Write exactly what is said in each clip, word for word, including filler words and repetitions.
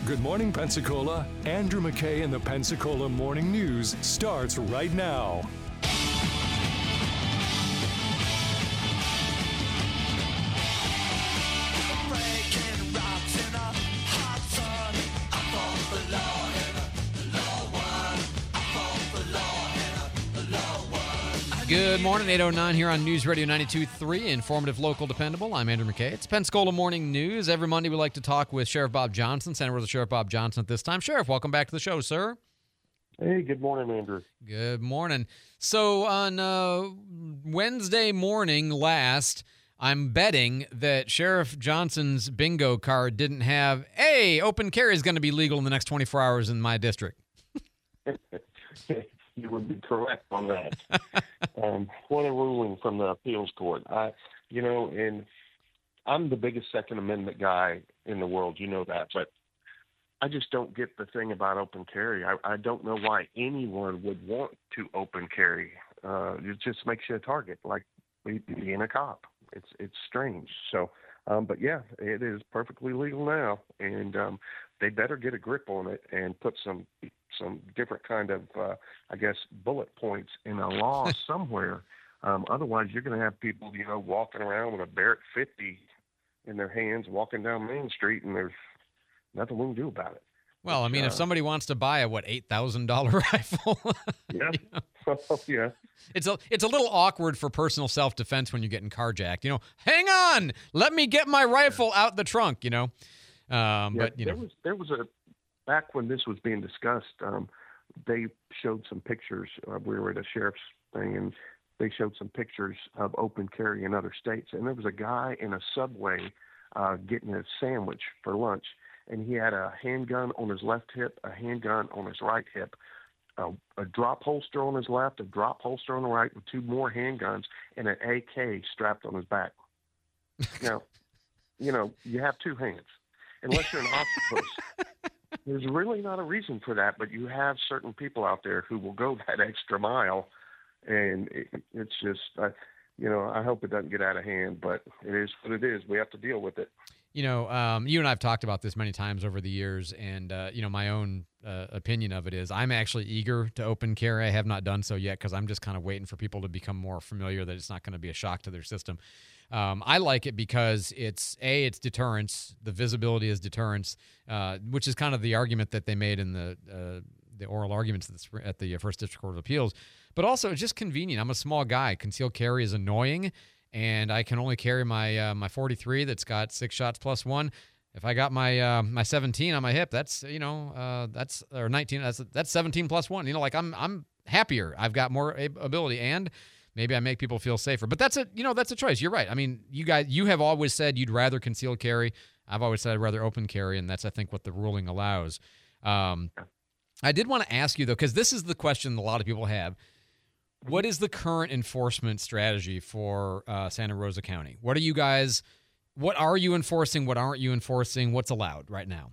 Good morning, Pensacola. Andrew McKay and the Pensacola Morning News starts right now. Good morning, eight oh nine here on News Radio ninety-two point three, informative, local, dependable. I'm Andrew McKay. It's Pensacola Morning News. Every Monday we like to talk with Sheriff Bob Johnson, Santa Rosa Sheriff Bob Johnson at this time. Sheriff, welcome back to the show, sir. Hey, good morning, Andrew. Good morning. So on uh, Wednesday morning last, I'm betting that Sheriff Johnson's bingo card didn't have, hey, open carry is going to be legal in the next twenty-four hours in my district. You would be correct on that. um, what a ruling from the appeals court. I, you know, and I'm the biggest Second Amendment guy in the world. You know that, but I just don't get the thing about open carry. I, I don't know why anyone would want to open carry. Uh, it just makes you a target, like being a cop. It's it's strange. So, um, but yeah, it is perfectly legal now, and um, they better get a grip on it and put some. some different kind of, uh, I guess, bullet points in a law somewhere. Um, otherwise, you're going to have people, you know, walking around with a Barrett fifty in their hands, walking down Main Street, and there's nothing we can do about it. Well, I mean, uh, if somebody wants to buy a, what, eight thousand dollars rifle? Yeah. You know? Yeah. It's a, it's a little awkward for personal self-defense when you're getting carjacked. You know, hang on, let me get my rifle out the trunk, you know. Um, yeah, but, you there know. Was, there was a, back when this was being discussed, um, they showed some pictures. Uh, we were at a sheriff's thing, and they showed some pictures of open carry in other states. And there was a guy in a Subway uh, getting a sandwich for lunch, and he had a handgun on his left hip, a handgun on his right hip, a, a drop holster on his left, a drop holster on the right, with two more handguns, and an A K strapped on his back. Now, you know, you have two hands, unless you're an octopus. There's really not a reason for that, but you have certain people out there who will go that extra mile, and it, it's just, uh, you know, I hope it doesn't get out of hand, but it is what it is. We have to deal with it. You know, um, you and I have talked about this many times over the years, and, uh, you know, my own uh, opinion of it is I'm actually eager to open carry. I have not done so yet because I'm just kind of waiting for people to become more familiar that it's not going to be a shock to their system. Um, I like it because it's, A, it's deterrence. The visibility is deterrence, uh, which is kind of the argument that they made in the uh, the oral arguments at the, at the First District Court of Appeals. But also, it's just convenient. I'm a small guy. Concealed carry is annoying, and I can only carry my uh, my forty-three that's got six shots plus one. If I got my uh, my seventeen on my hip, that's, you know, uh, that's or nineteen. That's that's seventeen plus one. You know, like I'm I'm happier. I've got more ability, and maybe I make people feel safer. But that's a, you know, that's a choice. You're right. I mean, you guys, you have always said you'd rather conceal carry. I've always said I'd rather open carry, and that's, I think, what the ruling allows. Um, I did want to ask you, though, because this is the question a lot of people have. What is the current enforcement strategy for uh, Santa Rosa County? What are you guys, what are you enforcing? What aren't you enforcing? What's allowed right now?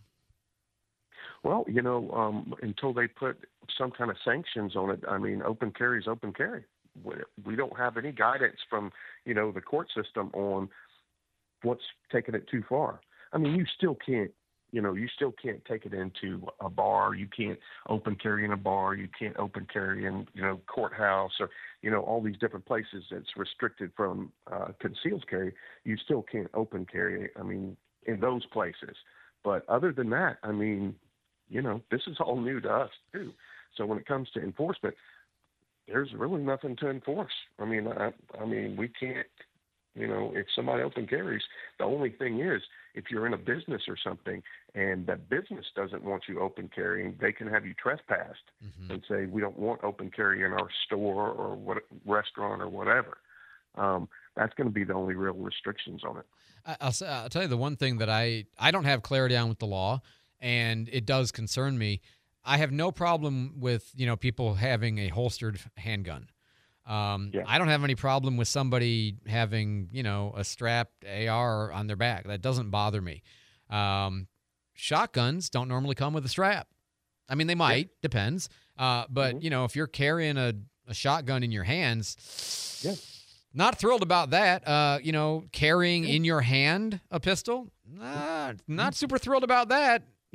Well, you know, um, until they put some kind of sanctions on it, I mean, open carry is open carry. We don't have any guidance from, you know, the court system on what's taking it too far. I mean, you still can't, you know, you still can't take it into a bar. You can't open carry in a bar. You can't open carry in, you know, courthouse or, you know, all these different places that's restricted from uh, concealed carry. You still can't open carry, I mean, in those places. But other than that, I mean, you know, this is all new to us, too. So when it comes to enforcement, there's really nothing to enforce. I mean, I, I mean, we can't, you know, if somebody open carries, the only thing is if you're in a business or something and that business doesn't want you open carrying, they can have you trespassed mm-hmm. and say, we don't want open carry in our store or what restaurant or whatever. Um, that's going to be the only real restrictions on it. I'll, I'll tell you the one thing that I, I don't have clarity on with the law, and it does concern me. I have no problem with, you know, people having a holstered handgun. Um, yeah. I don't have any problem with somebody having, you know, a strapped A R on their back. That doesn't bother me. Um, shotguns don't normally come with a strap. I mean, they might, yeah. depends. Uh, but, mm-hmm. you know, if you're carrying a, a shotgun in your hands, yeah. not thrilled about that. Uh, you know, carrying yeah. in your hand a pistol, uh, not super thrilled about that.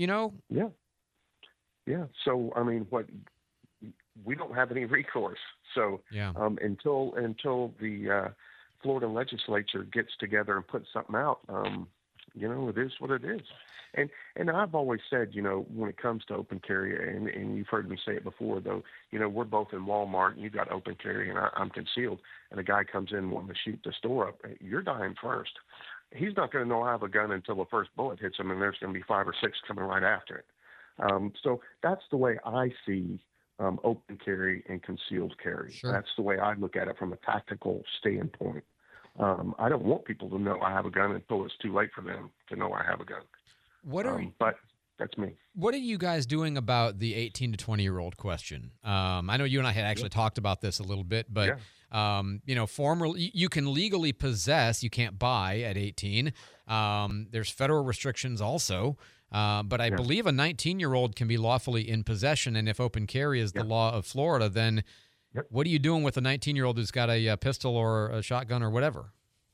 you know? Yeah. Yeah. So, I mean, what we don't have any recourse. So Yeah. um, until until the uh, Florida legislature gets together and puts something out, um, you know, it is what it is. And and I've always said, you know, when it comes to open carry, and, and you've heard me say it before, though, you know, we're both in Walmart, and you've got open carry, and I, I'm concealed, and a guy comes in wanting to shoot the store up. You're dying first. He's not going to know I have a gun until the first bullet hits him, and there's going to be five or six coming right after it. Um, so that's the way I see um, open carry and concealed carry. Sure. That's the way I look at it from a tactical standpoint. Um, I don't want people to know I have a gun until it's too late for them to know I have a gun. What are um, but that's me. What are you guys doing about the eighteen to twenty year old question? Um, I know you and I had actually yeah. talked about this a little bit, but yeah. um, you know, former you can legally possess, you can't buy at eighteen. Um, there's federal restrictions also, uh, but I yeah. believe a nineteen year old can be lawfully in possession. And if open carry is yeah. the law of Florida, then yep. what are you doing with a nineteen year old who's got a, a pistol or a shotgun or whatever?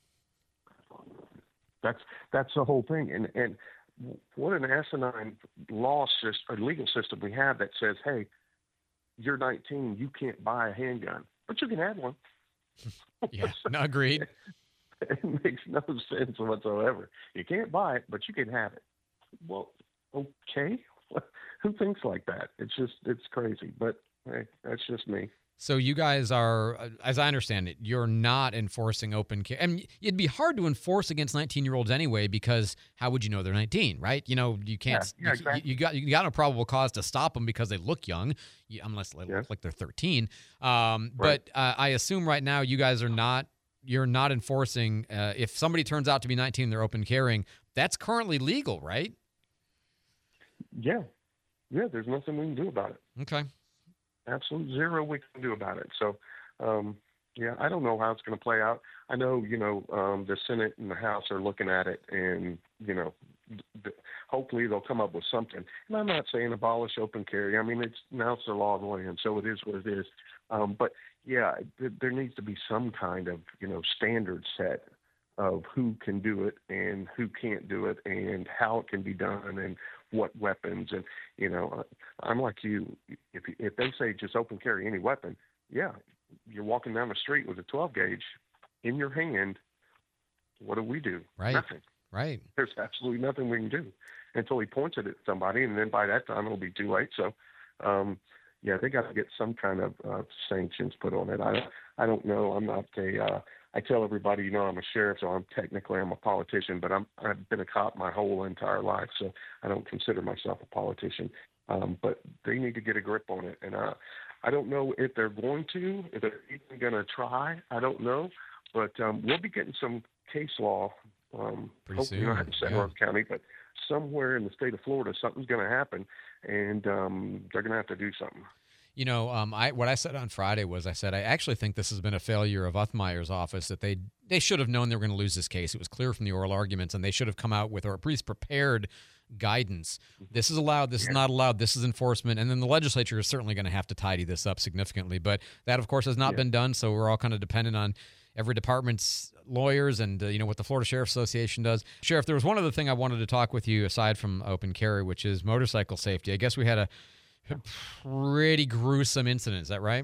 That's that's the whole thing, and and. What an asinine law system or legal system we have that says, hey, you're nineteen, you can't buy a handgun, but you can have one. Yeah, no, agreed. It makes no sense whatsoever. You can't buy it, but you can have it. Well, okay. Who thinks like that? It's just, it's crazy, but hey, that's just me. So you guys are, as I understand it, you're not enforcing open carry. And it'd be hard to enforce against nineteen-year-olds anyway, because how would you know they're nineteen, right? You know, you can't. Yeah, yeah, exactly. you, you got you got no probable cause to stop them because they look young, unless they yeah. look like they're thirteen. Um, right. But uh, I assume right now you guys are not. You're not enforcing. Uh, if somebody turns out to be nineteen, they're open carrying. That's currently legal, right? Yeah, yeah. There's nothing we can do about it. Okay. Absolute zero we can do about it. So, um, yeah, I don't know how it's going to play out. I know, you know, um, the Senate and the House are looking at it, and, you know, th- hopefully they'll come up with something. And I'm not saying abolish open carry. I mean, it's now it's the law of the land, so it is what it is. Um, but, yeah, th- there needs to be some kind of, you know, standard set of who can do it and who can't do it and how it can be done and what weapons. And, you know, I'm like you, if if they say just open carry any weapon, yeah, you're walking down the street with a twelve gauge in your hand. What do we do? Right. Nothing. Right. There's absolutely nothing we can do until he points it at somebody. And then by that time it'll be too late. So, um, yeah, they got to get some kind of uh, sanctions put on it. I, I don't know. I'm not a, uh, I tell everybody, you know, I'm a sheriff, so I'm technically I'm a politician, but I'm I've been a cop my whole entire life, so I don't consider myself a politician. Um, but they need to get a grip on it, and uh, I don't know if they're going to, if they're even going to try. I don't know, but um, we'll be getting some case law. Um, Pretty hopefully soon, not in San yeah. Juan County, but somewhere in the state of Florida, something's going to happen, and um, they're going to have to do something. You know, um, I what I said on Friday was I said I actually think this has been a failure of Uthmeier's office, that they they should have known they were going to lose this case. It was clear from the oral arguments, and they should have come out with or at least prepared guidance. This is allowed. This yeah. is not allowed. This is enforcement. And then the legislature is certainly going to have to tidy this up significantly. But that, of course, has not yeah. been done. So we're all kind of dependent on every department's lawyers and, uh, you know, what the Florida Sheriff's Association does. Sheriff, there was one other thing I wanted to talk with you aside from open carry, which is motorcycle safety. I guess we had a pretty gruesome incident. Is that right?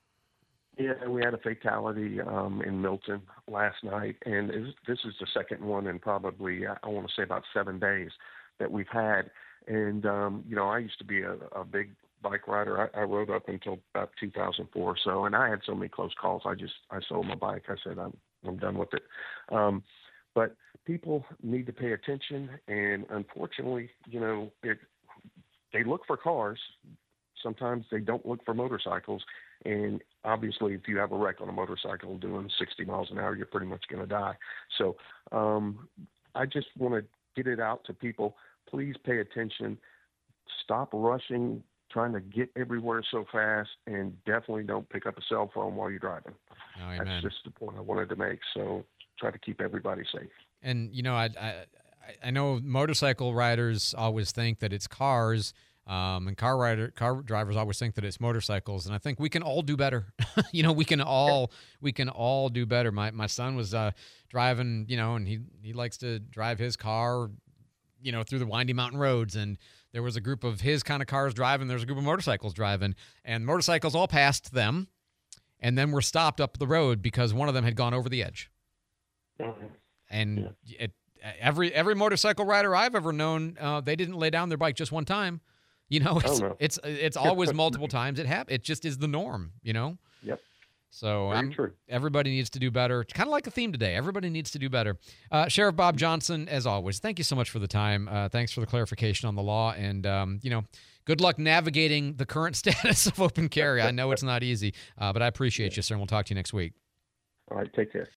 Yeah, we had a fatality um, in Milton last night, and this is the second one in probably, I want to say about seven days that we've had. And, um, you know, I used to be a, a big bike rider. I, I rode up until about two thousand four or so, and I had so many close calls. I just, I sold my bike. I said, I'm, I'm done with it. Um, but people need to pay attention, and unfortunately, you know, it, they look for cars. Sometimes they don't look for motorcycles. And obviously, if you have a wreck on a motorcycle doing sixty miles an hour, you're pretty much going to die. So um, I just want to get it out to people. Please pay attention. Stop rushing, trying to get everywhere so fast, and definitely don't pick up a cell phone while you're driving. Oh, amen. That's just the point I wanted to make. So try to keep everybody safe. And, you know, I, I, I know motorcycle riders always think that it's cars. Um, and car rider, car drivers always think that it's motorcycles, and I think we can all do better. you know, we can all, we can all do better. My my son was uh, driving, you know, and he he likes to drive his car, you know, through the windy mountain roads, and there was a group of his kind of cars driving. There was a group of motorcycles driving, and motorcycles all passed them, and then were stopped up the road because one of them had gone over the edge. Mm-hmm. And Yeah. it, every every motorcycle rider I've ever known, uh, they didn't lay down their bike just one time. You know, it's Oh, no. it's it's always multiple times. It hap- It just is the norm. You know. Yep. So Very I'm, true. everybody needs to do better. Kind of like a theme today. Everybody needs to do better. Uh, Sheriff Bob Johnson, as always, thank you so much for the time. Uh, thanks for the clarification on the law, and um, you know, good luck navigating the current status of open carry. I know it's not easy, uh, but I appreciate you, sir. And we'll talk to you next week. All right. Take care.